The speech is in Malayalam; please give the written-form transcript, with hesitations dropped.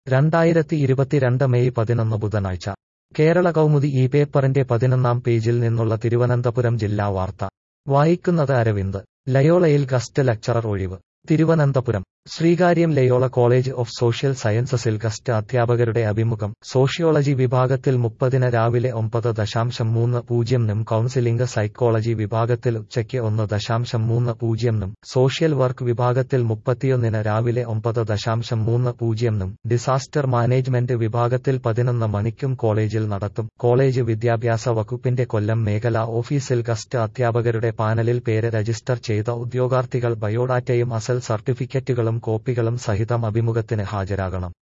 2022 മെയ് 11 ബുധനാഴ്ച കേരള കൗമുദി ഈ പേപ്പറിന്റെ 11-ാം പേജിൽ നിന്നുള്ള തിരുവനന്തപുരം ജില്ലാ വാർത്ത വായിക്കുന്നത് അരവിന്ദ്. ലയോളയിൽ ഗസ്റ്റ് ലെക്ചറർ ഒഴിവ്. Thiruvananthapuram Sreekaryam Loyola college of social സയൻസസിൽ ഗസ്റ്റ് അധ്യാപകരുടെ അഭിമുഖം. സോഷ്യോളജി വിഭാഗത്തിൽ 30-ന് രാവിലെ 9:30-നും കൗൺസിലിംഗ് സൈക്കോളജി വിഭാഗത്തിൽ ഉച്ചയ്ക്ക് 1:30-നും സോഷ്യൽ വർക്ക് വിഭാഗത്തിൽ 31-ന് രാവിലെ 9:30-നും ഡിസാസ്റ്റർ മാനേജ്മെന്റ് വിഭാഗത്തിൽ 11 മണിക്കും കോളേജിൽ നടത്തും. കോളേജ് വിദ്യാഭ്യാസ വകുപ്പിന്റെ കൊല്ലം മേഖലാ ഓഫീസിൽ ഗസ്റ്റ് അധ്യാപകരുടെ പാനലിൽ പേര് രജിസ്റ്റർ ചെയ്ത ഉദ്യോഗാർത്ഥികൾ ബയോഡാറ്റയും അസൽ സർട്ടിഫിക്കറ്റുകളും കോപ്പികളും സഹിതം അഭിമുഖത്തിന് ഹാജരാകണം.